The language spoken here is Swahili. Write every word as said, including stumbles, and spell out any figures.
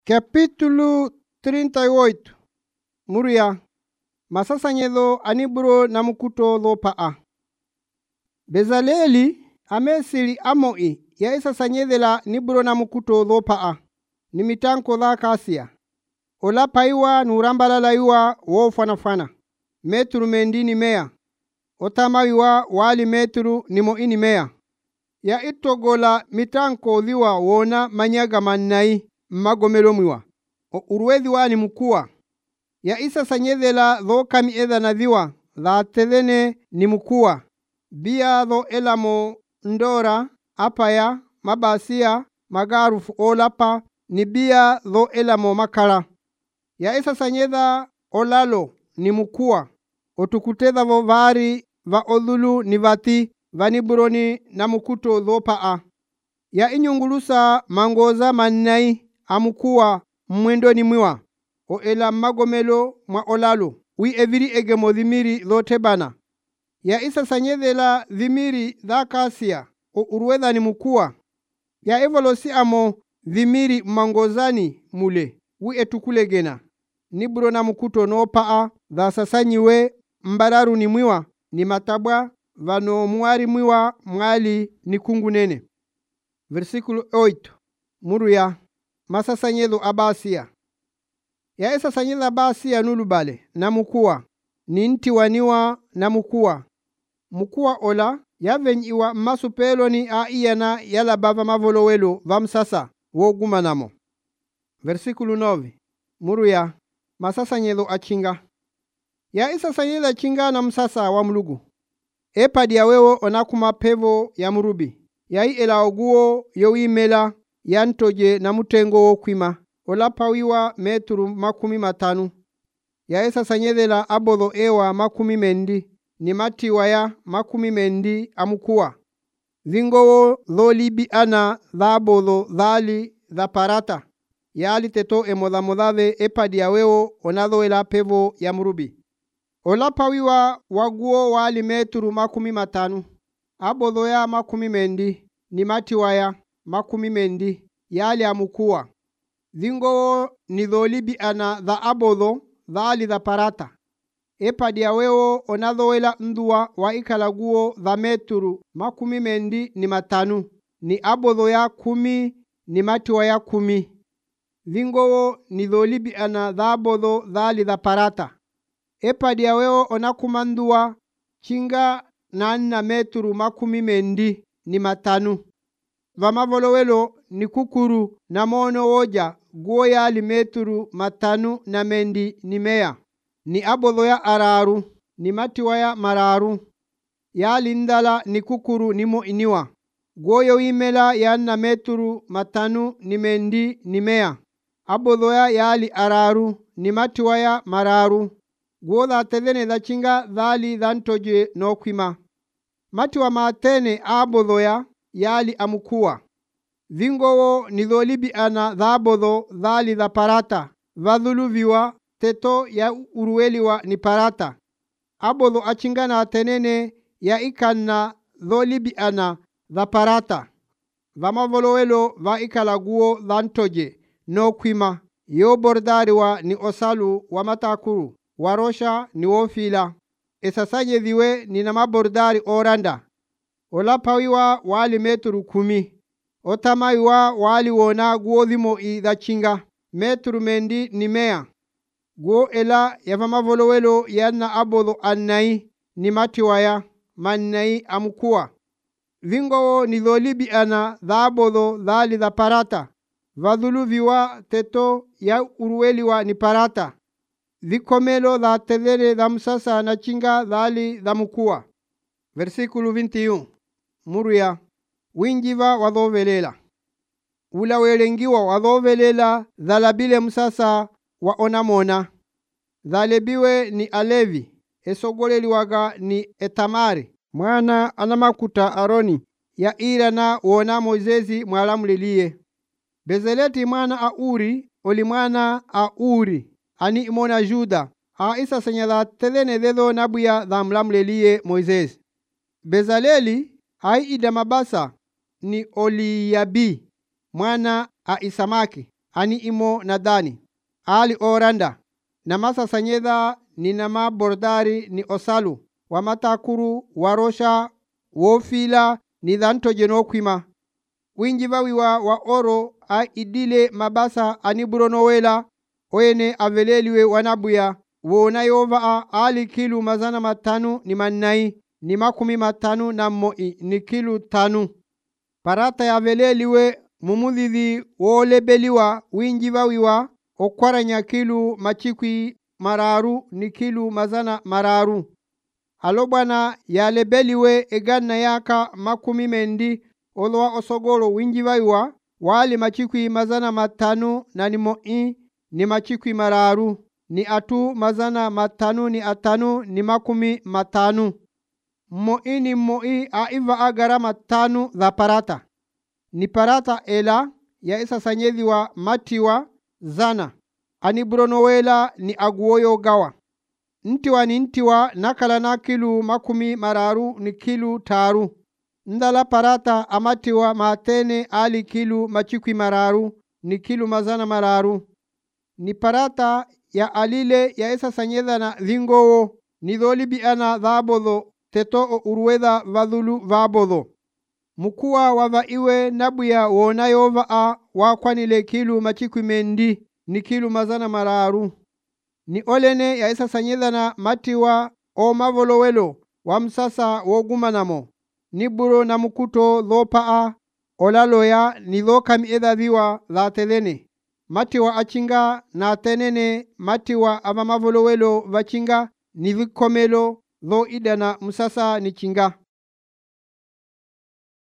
Capítulo trinta e oito. Muria. Masasanyedo aniburo namukuto lo paa. Bezaleli amesili amoi ya isa sanyedela niburo namukuto lo paa. Nimitanko la kasia. Ola paiwa nurambalala iwa wo fana fana. Metru mendini mea. Otamawiwa wali metru nimo ini mea. Ya itogola mitanko liwa wona manyaga mannai magomelo mwiwa. O urwedhi wani mkua. Ya isa sanyedela lo kami edha na dhiwa. La telene ni mkua. Bia lo elamo ndora, apaya, mabasia, magarufu olapa, ni bia lo elamo makala. Ya isa sanyedha olalo ni mkua. Otukutedha vo vari, va odhulu ni vati, vaniburoni na mukuto lo paa. Ya inyungulusa mangoza mannai amukua mwendo ni mwiwa. O ela magomelo mwa olalo. Wi eviri egemo dhimiri lo tebana. Ya isa sanyedela dhimiri dha kasia. O urwedha ni mkua. Ya evolosi amo dhimiri mangozani mule. Wi etukulegena. Niburo na mukuto no paa. Dha sasanyiwe mbararu ni mwiwa. Ni matabwa. Vano mwari mwiwa mwali ni kungu nene. Versikulo oito. Muruya. Masasanyedo abasia. Ya isa sanyedha abasia nulubale. Na mkua. Ninti waniwa na mkua. Mkua ola. Ya venyiwa masupelo ni aiyana yala bava mavolowelo vamsasa. Woguma namo. Versikulo nove. Muruya. Masasanyedo achinga. Ya isa sanyedha achinga na msasa wa mlugu. Epa dia wewo onakuma pevo ya murubi. Ya i ela oguo yowimela yantoje na mutengo kwima. Olapawiwa metru makumi matanu. Ya isa sanyedela abolo ewa makumi mendi. Ni matiwa ya makumi mendi amukua. Zingowo lolibi ana dha abolo dhali dha parata. Ya aliteto emodha modhave epa dia wewo onadho ela pevo ya murubi. Olapawiwa waguo wali metru makumi matanu. Abolo ya makumi mendi. Ni matiwa ya makumi mendi. Yali amukua. Zingo ni dholibi ana dha abolo dhali dha parata. Epa dia wewo onadhoela ndua wa ikalaguo dha metru makumi mendi ni matanu. Ni abolo ya kumi ni matiwa ya kumi. Zingo ni dholibi ana dha abolo dhali dha parata. Epa dia wewo onakumandua chinga na na metru makumi mendi ni matanu. Vamavolowelo ni kukuru na mono woja guo yali metru matanu na mendi ni mea. Ni abolo ya araru, ni matiwa ya mararu. Yali ndala ni kukuru nimo iniwa. Guo yo imela ya na metru matanu ni mendi ni mea. Abolo ya yali araru, ni matiwa ya mararu. Guo dha tedhene dha chinga dhali dhantoje no kwima. Matiwa matene abolo ya yali amukua. Zingowo ni dholibi ana dha abolo dhali dha parata. Vadhuluviwa teto ya urueliwa ni parata. Abolo achingana atenene ya ikana dholibi ana dha parata. Vamavolowelo va ikalaguo dhantoje no kwima. Yo bordariwa ni osalu wa matakuru. Warosha ni wofila. Esasanye dhiwe ni na mabordari oranda. Olapawiwa wali metru kumi. Otamawiwa wali wona guo dhimo i dha chinga. Metru mendi ni mea. Guo ela yavamavolowelo yana abolo annai ni matiwaya mannai amukua. Zingowo ni dholibi ana dha abolo dhali dha parata. Vadhuluviwa teto ya urueliwa ni parata. Dhikomelo dha tedhere dha msasa na chinga dhali dha mukua. Versikulo vinte e um. Muruya. Winjiva wadhovelela. Ula welengiwa wadhovelela dhalabile msasa wa onamona. Dhalebiwe ni Alevi. Esogoleliwaga ni Etamari. Mwana anamakuta Aroni. Ya ira na wona Mozezi mwalamuliliye. Bezeleti mwana Auri. Oli mwana Auri. Ani imona Juda. A isa senyala tedhene dhedho nabuya dha mlamuleliye Moises. Bezaleli hai ida mabasa ni Oliyabi mwana a Isamaki. ani imo na dani ali oranda na masa sanyeda ni nama bordari ni osalu wa matakuru warosha wofila ni dhanto jeno kwima winji vawiwa wa oro a idile mabasa ani buronowela oyene aveleliwe wanabuya wona yova a ali kilu mazana matanu ni manai ni makumi matanu na moi ni kilu tanu parata ya veleliwe mumudhithi wolebeliwa winji vawiwa okwaranya kilu machikwi mararu ni kilu mazana mararu alo bwana yalebeliwe eganna yaka makumi mendi olwa osogolo winji vawiwa wali machikwi mazana matanu na ni moi ni machikwi mararu ni atu mazana matanu ni atanu ni makumi matanu moi ni moi aiva agara matanu za parata ni parata ela ya isa sanyedhiwa matiwa zana ani buronowela ni aguoyo gawa ntiwa ni ntiwa nakala na kilu makumi mararu ni kilu taru ndala parata amatiwa matene ali kilu machikwi mararu ni kilu mazana mararu ni parata ya alile ya isa sanyedha na dhingowo ni dholi biana dhabodho teto o urwedha vadhulu vabodho mukuwa wava iwe nabuya wona yova a wakwanile kilu machikwi mendi ni kilu mazana mararu ni olene ya isa sanyedha na matiwa o mavolowelo wa msasa wogumanamo ni buro na mukuto dhopa a olaloya ni dhokami edhaviwa dhatelene matiwa achinga na tenene matiwa ama mavolowelo vachinga ni vikomelo dho idana msasa ni chinga